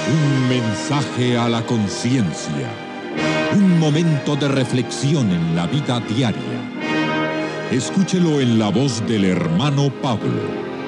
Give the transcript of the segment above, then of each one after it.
Un mensaje a la conciencia. Un momento de reflexión en la vida diaria. Escúchelo en la voz del hermano Pablo.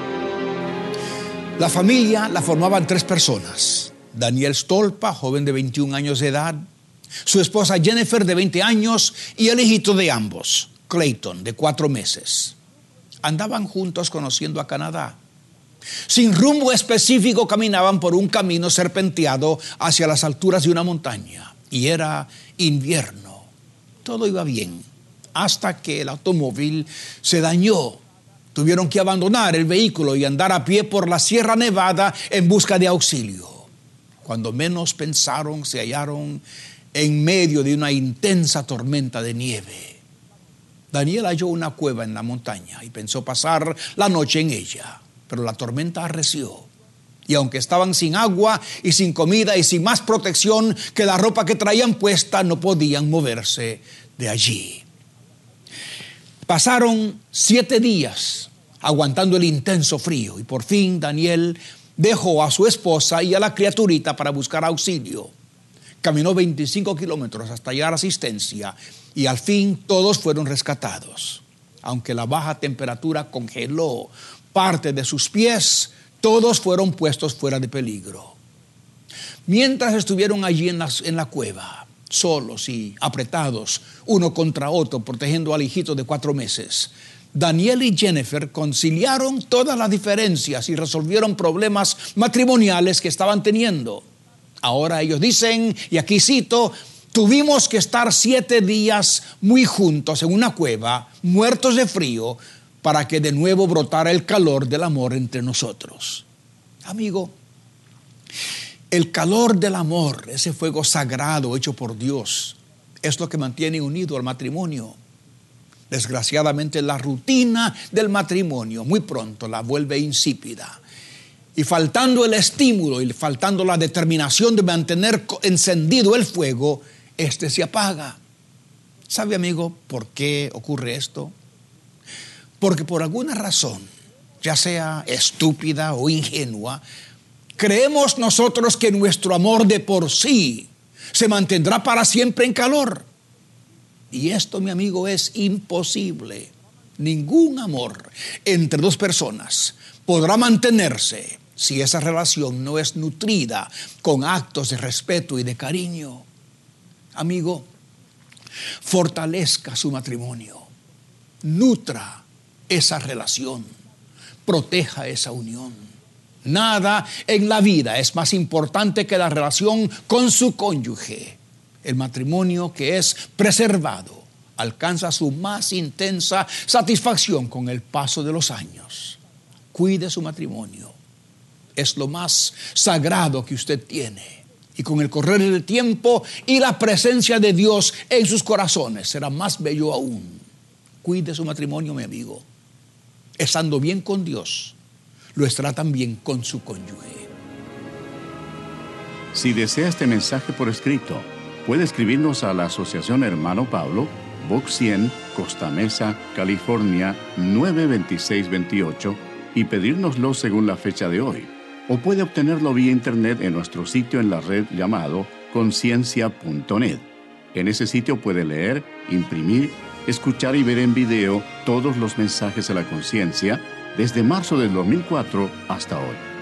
La familia la formaban 3 personas. Daniel Stolpa, joven de 21 años de edad, su esposa Jennifer, de 20 años, y el hijito de ambos, Clayton, de 4 meses. Andaban juntos conociendo a Canadá. Sin rumbo específico caminaban por un camino serpenteado hacia las alturas de una montaña. Y era invierno. Todo iba bien, hasta que el automóvil se dañó. Tuvieron que abandonar el vehículo y andar a pie por la Sierra Nevada en busca de auxilio. Cuando menos pensaron, se hallaron en medio de una intensa tormenta de nieve. Daniel halló una cueva en la montaña y pensó pasar la noche en ella, pero la tormenta arreció. Y aunque estaban sin agua y sin comida y sin más protección que la ropa que traían puesta, no podían moverse de allí. Pasaron 7 días aguantando el intenso frío y por fin Daniel dejó a su esposa y a la criaturita para buscar auxilio. Caminó 25 kilómetros hasta hallar asistencia y al fin todos fueron rescatados. Aunque la baja temperatura congeló parte de sus pies, todos fueron puestos fuera de peligro. Mientras estuvieron allí en la cueva, solos y apretados, uno contra otro, protegiendo al hijito de 4 meses, Daniel y Jennifer conciliaron todas las diferencias y resolvieron problemas matrimoniales que estaban teniendo. Ahora ellos dicen, y aquí cito, tuvimos que estar 7 días muy juntos en una cueva, muertos de frío, para que de nuevo brotara el calor del amor entre nosotros. Amigo, el calor del amor, ese fuego sagrado hecho por Dios, es lo que mantiene unido al matrimonio. Desgraciadamente, la rutina del matrimonio muy pronto la vuelve insípida. Y faltando el estímulo y faltando la determinación de mantener encendido el fuego, este se apaga. ¿Sabe, amigo, por qué ocurre esto? Porque por alguna razón, ya sea estúpida o ingenua, creemos nosotros que nuestro amor de por sí se mantendrá para siempre en calor. Y esto, mi amigo, es imposible. Ningún amor entre 2 personas podrá mantenerse si esa relación no es nutrida con actos de respeto y de cariño. Amigo, fortalezca su matrimonio, nutra esa relación, proteja esa unión. Nada en la vida es más importante que la relación con su cónyuge. El matrimonio que es preservado alcanza su más intensa satisfacción con el paso de los años. Cuide su matrimonio. Es lo más sagrado que usted tiene. Y con el correr del tiempo y la presencia de Dios en sus corazones será más bello aún. Cuide su matrimonio, mi amigo. Estando bien con Dios, lo estará también con su cónyuge. Si desea este mensaje por escrito, puede escribirnos a la Asociación Hermano Pablo, Box 100, Costa Mesa, California, 92628 y pedírnoslo según la fecha de hoy. O puede obtenerlo vía internet en nuestro sitio en la red llamado conciencia.net. En ese sitio puede leer, imprimir, escuchar y ver en video todos los mensajes a la conciencia desde marzo del 2004 hasta hoy.